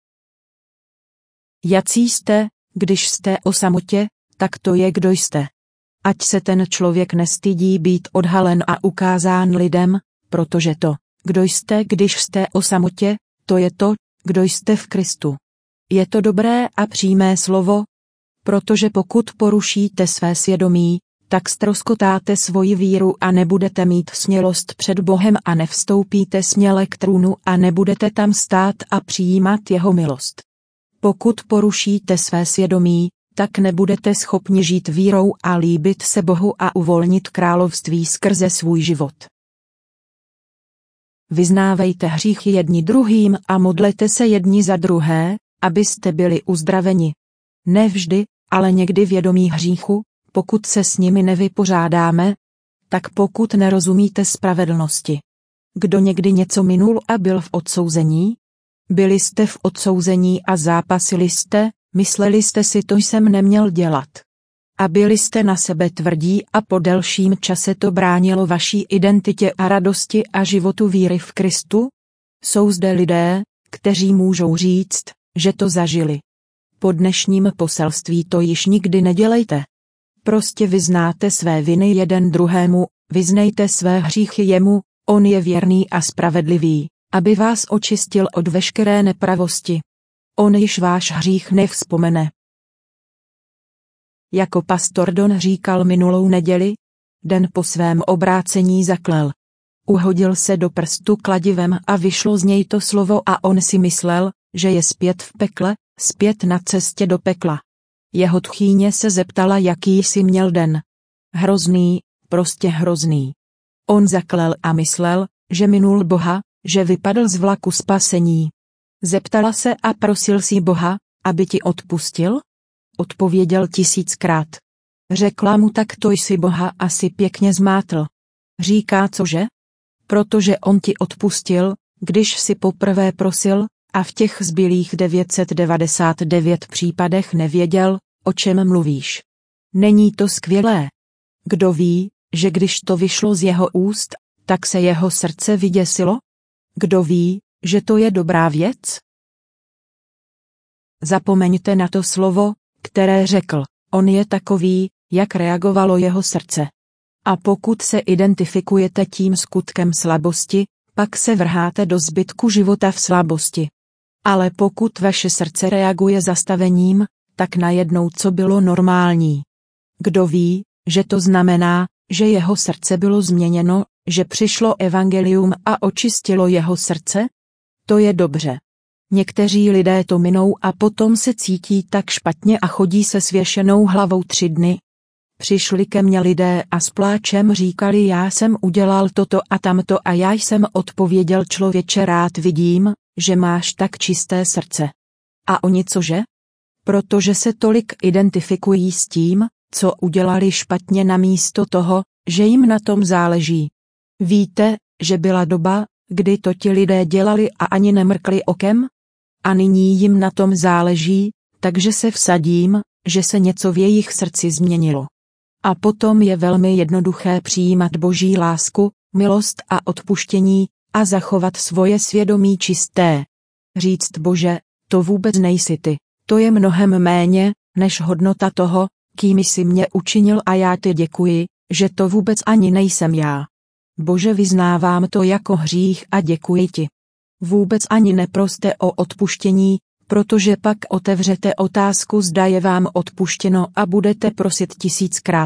Jací jste, když jste o samotě, tak to je, kdo jste. Ať se ten člověk nestydí být odhalen a ukázán lidem, protože to, kdo jste, když jste o samotě, to je to, kdo jste v Kristu. Je to dobré a přímé slovo, protože pokud porušíte své svědomí, tak ztroskotáte svoji víru a nebudete mít smělost před Bohem a nevstoupíte směle k trůnu a nebudete tam stát a přijímat jeho milost. Pokud porušíte své svědomí, tak nebudete schopni žít vírou a líbit se Bohu a uvolnit království skrze svůj život. Vyznávejte hříchy jedni druhým a modlete se jedni za druhé, abyste byli uzdraveni. Ne vždy, ale někdy vědomí hříchu, pokud se s nimi nevypořádáme, tak pokud nerozumíte spravedlnosti. Kdo někdy něco minul a byl v odsouzení? Byli jste v odsouzení a zápasili jste, mysleli jste si, to jsem neměl dělat. A byli jste na sebe tvrdí a po delším čase to bránilo vaší identitě a radosti a životu víry v Kristu? Jsou zde lidé, kteří můžou říct, že to zažili. Po dnešním poselství to již nikdy nedělejte. Prostě vyznáte své viny jeden druhému, vyznejte své hříchy jemu, on je věrný a spravedlivý, aby vás očistil od veškeré nepravosti. On již váš hřích nevzpomene. Jako pastor Don říkal minulou neděli, den po svém obrácení zaklel. Uhodil se do prstu kladivem a vyšlo z něj to slovo a on si myslel, že je zpět v pekle, zpět na cestě do pekla. Jeho tchýně se zeptala, jaký jsi měl den. Hrozný, prostě hrozný. On zaklel a myslel, že minul Boha, že vypadl z vlaku spasení. Zeptala se a prosil si Boha, aby ti odpustil? Odpověděl tisíckrát. Řekla mu, tak to jsi Boha asi pěkně zmátl. Říká, cože? Protože on ti odpustil, když si poprvé prosil, a v těch zbylých devět set devadesát devět případech nevěděl, o čem mluvíš. Není to skvělé? Kdo ví, že když to vyšlo z jeho úst, tak se jeho srdce vyděsilo? Kdo ví, že to je dobrá věc? Zapomeňte na to slovo, které řekl, on je takový, jak reagovalo jeho srdce. A pokud se identifikujete tím skutkem slabosti, pak se vrháte do zbytku života v slabosti. Ale pokud vaše srdce reaguje zastavením, tak najednou co bylo normální. Kdo ví, že to znamená, že jeho srdce bylo změněno, že přišlo evangelium a očistilo jeho srdce? To je dobře. Někteří lidé to minou a potom se cítí tak špatně a chodí se svěšenou hlavou tři dny. Přišli ke mně lidé a s pláčem říkali, já jsem udělal toto a tamto a já jsem odpověděl, člověče, rád vidím, že máš tak čisté srdce. A oni cože? Protože se tolik identifikují s tím, co udělali špatně namísto toho, že jim na tom záleží. Víte, že byla doba, kdy to ti lidé dělali a ani nemrkli okem? A nyní jim na tom záleží, takže se vsadím, že se něco v jejich srdci změnilo. A potom je velmi jednoduché přijímat Boží lásku, milost a odpuštění a zachovat svoje svědomí čisté. Říct, Bože, to vůbec nejsi ty, to je mnohem méně, než hodnota toho, kým jsi mě učinil a já ti děkuji, že to vůbec ani nejsem já. Bože, vyznávám to jako hřích a děkuji ti. Vůbec ani neproste o odpuštění, protože pak otevřete otázku, zda je vám odpuštěno a budete prosit tisíckrát.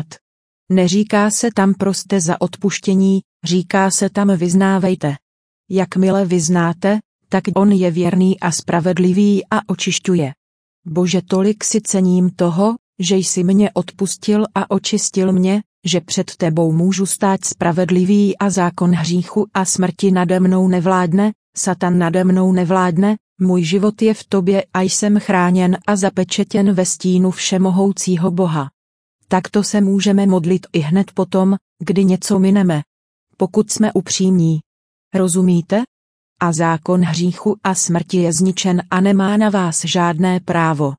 Neříká se tam proste za odpuštění, říká se tam vyznávejte. Jakmile vyznáte, tak on je věrný a spravedlivý a očišťuje. Bože, tolik si cením toho, že jsi mě odpustil a očistil mě, že před tebou můžu stát spravedlivý a zákon hříchu a smrti nade mnou nevládne, Satan nade mnou nevládne, můj život je v tobě a jsem chráněn a zapečetěn ve stínu všemohoucího Boha. Takto se můžeme modlit i hned potom, kdy něco mineme. Pokud jsme upřímní. Rozumíte? a zákon hříchu a smrti je zničen a nemá na vás žádné právo.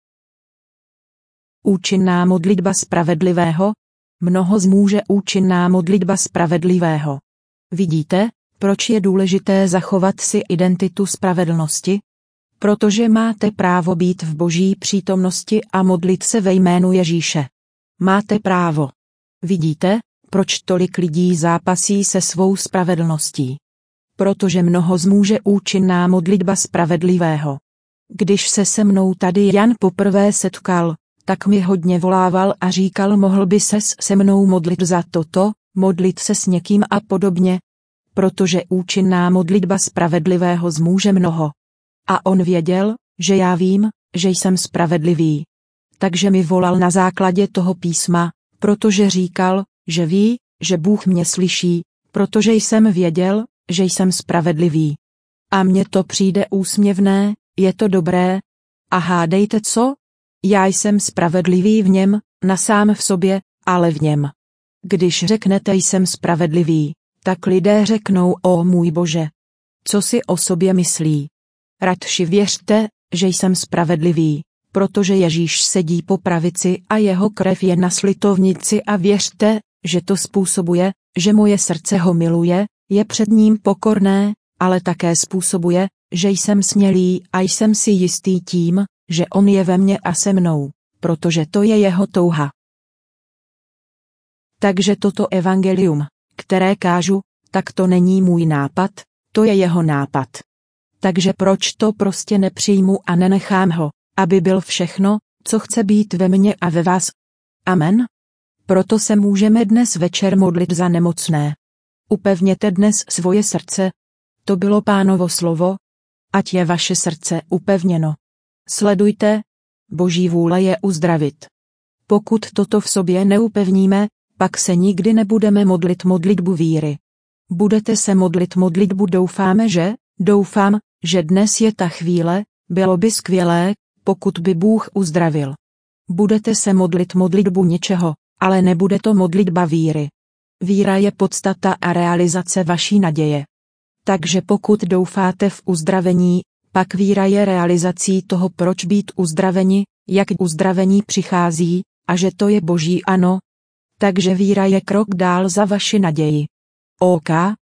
Účinná modlitba spravedlivého. Mnoho zmůže účinná modlitba spravedlivého. Vidíte, proč je důležité zachovat si identitu spravedlnosti? Protože máte právo být v Boží přítomnosti a modlit se ve jménu Ježíše. Máte právo. Vidíte, proč tolik lidí zápasí se svou spravedlností? Protože mnoho zmůže účinná modlitba spravedlivého. Když se se mnou tady Jan poprvé setkal, tak mi hodně volával a říkal, mohl by ses se mnou modlit za toto, modlit se s někým a podobně. Protože účinná modlitba spravedlivého zmůže mnoho. A on věděl, že já vím, že jsem spravedlivý. Takže mi volal na základě toho písma, protože říkal, že ví, že Bůh mě slyší, protože jsem věděl, že jsem spravedlivý. A mně to přijde úsměvné, je to dobré. A hádejte co? Já jsem spravedlivý v něm, na sám v sobě, ale v něm. Když řeknete jsem spravedlivý, tak lidé řeknou, o můj Bože. Co si o sobě myslí? Radši věřte, že jsem spravedlivý, protože Ježíš sedí po pravici a jeho krev je na slitovnici a věřte, že to způsobuje, že moje srdce ho miluje, je před ním pokorné, ale také způsobuje, že jsem smělý a jsem si jistý tím, že on je ve mně a se mnou, protože to je jeho touha. Takže toto evangelium, které kážu, tak to není můj nápad, to je jeho nápad. Takže proč to prostě nepřijmu a nenechám ho, aby byl všechno, co chce být ve mně a ve vás? Amen? Proto se můžeme dnes večer modlit za nemocné. Upevněte dnes svoje srdce. To bylo Pánovo slovo. Ať je vaše srdce upevněno. Sledujte. Boží vůle je uzdravit. Pokud toto v sobě neupevníme, pak se nikdy nebudeme modlit modlitbu víry. Budete se modlit modlitbu doufáme, že, doufám, že dnes je ta chvíle, bylo by skvělé, pokud by Bůh uzdravil. Budete se modlit modlitbu něčeho, ale nebude to modlitba víry. Víra je podstata a realizace vaší naděje. Takže pokud doufáte v uzdravení, pak víra je realizací toho, proč být uzdraveni, jak uzdravení přichází, a že to je Boží ano. Takže víra je krok dál za vaši naději. OK?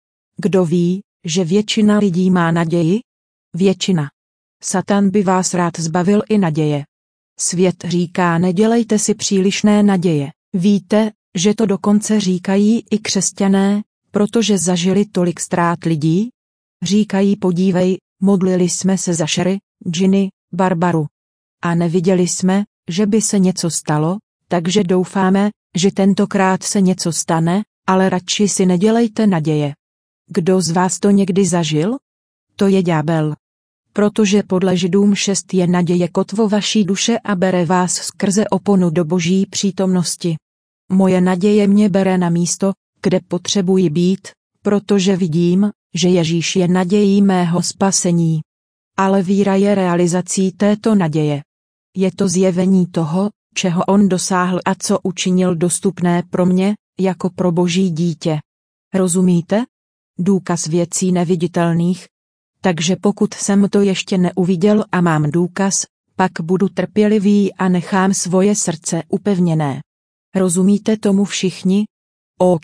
Kdo ví, že většina lidí má naději? Většina. Satan by vás rád zbavil i naděje. Svět říká, nedělejte si přílišné naděje. Víte, že to dokonce říkají i křesťané, protože zažili tolik ztrát lidí? Říkají, podívej, modlili jsme se za Sherry, Ginny, Barbaru. A neviděli jsme, že by se něco stalo, takže doufáme, že tentokrát se něco stane, ale radši si nedělejte naděje. Kdo z vás to někdy zažil? To je ďábel. Protože podle Židům šest je naděje kotvo vaší duše a bere vás skrze oponu do Boží přítomnosti. Moje naděje mě bere na místo, kde potřebuji být, protože vidím, že Ježíš je nadějí mého spasení. Ale víra je realizací této naděje. Je to zjevení toho, čeho on dosáhl a co učinil dostupné pro mě, jako pro Boží dítě. Rozumíte? Důkaz věcí neviditelných. Takže pokud jsem to ještě neuviděl a mám důkaz, pak budu trpělivý a nechám svoje srdce upevněné. Rozumíte tomu všichni? OK.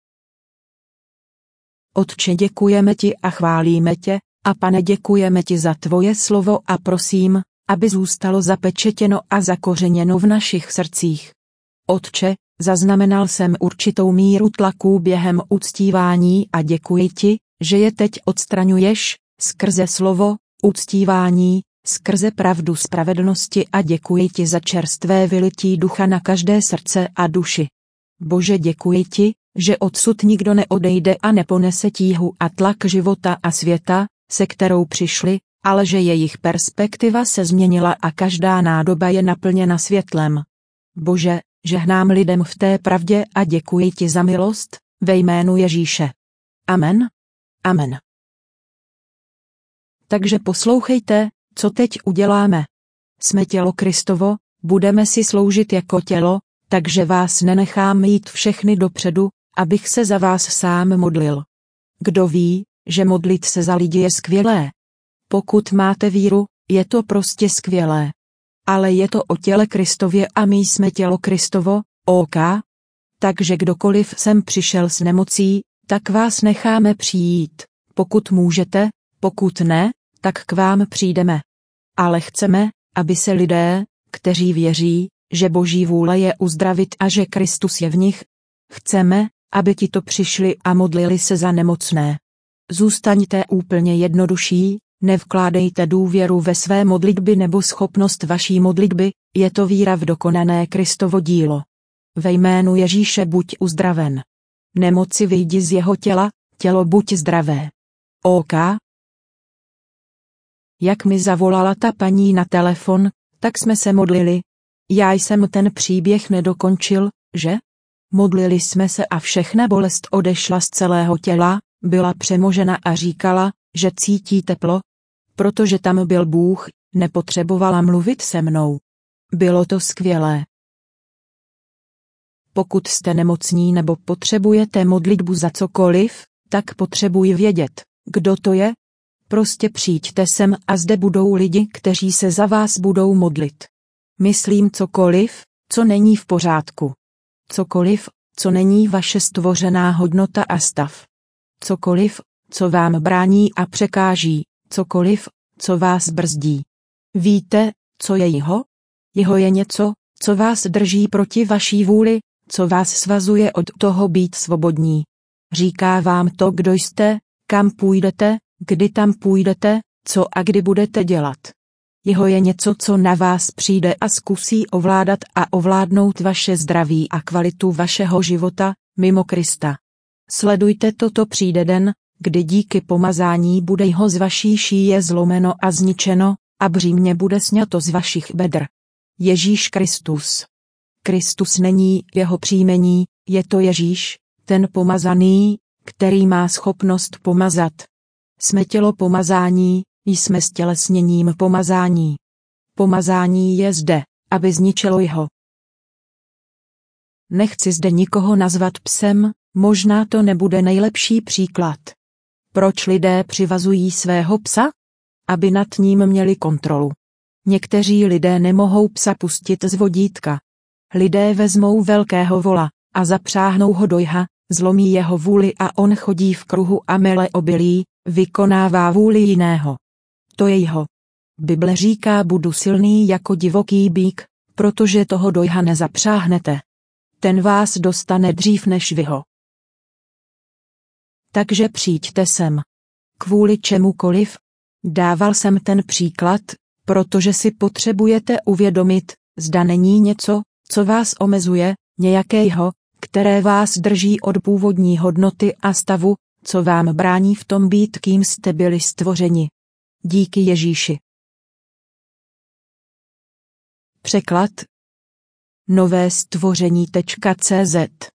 Otče, děkujeme ti a chválíme tě, a Pane, děkujeme ti za tvoje slovo a prosím, aby zůstalo zapečetěno a zakořeněno v našich srdcích. Otče, zaznamenal jsem určitou míru tlaků během uctívání a děkuji ti, že je teď odstraňuješ, skrze slovo, uctívání, skrze pravdu spravedlnosti a děkuji ti za čerstvé vylití ducha na každé srdce a duši. Bože, děkuji ti, že odsud nikdo neodejde a neponese tíhu a tlak života a světa, se kterou přišli, ale že jejich perspektiva se změnila a každá nádoba je naplněna světlem. Bože, žehnám lidem v té pravdě a děkuji ti za milost, ve jménu Ježíše. Amen. Amen. Takže poslouchejte, co teď uděláme. Jsme tělo Kristovo, budeme si sloužit jako tělo, takže vás nenechám jít všechny dopředu, abych se za vás sám modlil. Kdo ví, že modlit se za lidi je skvělé. Pokud máte víru, je to prostě skvělé. Ale je to o těle Kristově a my jsme tělo Kristovo, OK? Takže kdokoliv sem přišel s nemocí, tak vás necháme přijít. Pokud můžete, pokud ne, tak k vám přijdeme. Ale chceme, aby se lidé, kteří věří, že Boží vůle je uzdravit a že Kristus je v nich, chceme, aby ti to přišli a modlili se za nemocné. Zůstaňte úplně jednodušší, nevkládejte důvěru ve své modlitby nebo schopnost vaší modlitby, je to víra v dokonané Kristovo dílo. Ve jménu Ježíše buď uzdraven. Nemoci vyjdi z jeho těla, tělo buď zdravé. OK? Jak mi zavolala ta paní na telefon, tak jsme se modlili. Já jsem ten příběh nedokončil, že? Modlili jsme se a všechna bolest odešla z celého těla, byla přemožena a říkala, že cítí teplo. Protože tam byl Bůh, nepotřebovala mluvit se mnou. Bylo to skvělé. Pokud jste nemocní nebo potřebujete modlitbu za cokoliv, tak potřebuji vědět, kdo to je. Prostě přijďte sem a zde budou lidi, kteří se za vás budou modlit. Myslím cokoliv, co není v pořádku. Cokoliv, co není vaše stvořená hodnota a stav. Cokoliv, co vám brání a překáží, cokoliv, co vás brzdí. Víte, co je jeho? Jeho je něco, co vás drží proti vaší vůli, co vás svazuje od toho být svobodní. Říká vám to, kdo jste, kam půjdete, kdy tam půjdete, co a kdy budete dělat. Jeho je něco, co na vás přijde a zkusí ovládat a ovládnout vaše zdraví a kvalitu vašeho života, mimo Krista. Sledujte, toto přijde den, kdy díky pomazání bude jeho z vaší šíje zlomeno a zničeno, a břímě bude sňato z vašich bedr. Ježíš Kristus. Kristus není jeho příjmení, je to Ježíš, ten pomazaný, který má schopnost pomazat. Jsme tělo pomazání, jsme stělesněním pomazání. Pomazání je zde, aby zničilo jeho. Nechci zde nikoho nazvat psem, možná to nebude nejlepší příklad. Proč lidé přivazují svého psa? Aby nad ním měli kontrolu. Někteří lidé nemohou psa pustit z vodítka. Lidé vezmou velkého vola a zapřáhnou ho do jha, zlomí jeho vůli a on chodí v kruhu a mele obilí, vykonává vůli jiného. To je jeho. Bible říká, budu silný jako divoký býk, protože toho do jha nezapřáhnete. Ten vás dostane dřív než vy ho. Takže přijďte sem. Kvůli čemukoliv. Dával jsem ten příklad, protože si potřebujete uvědomit, zda není něco, co vás omezuje, nějakého, které vás drží od původní hodnoty a stavu, co vám brání v tom být, kým jste byli stvořeni. Díky Ježíši. Překlad nové stvoření tečka cé zet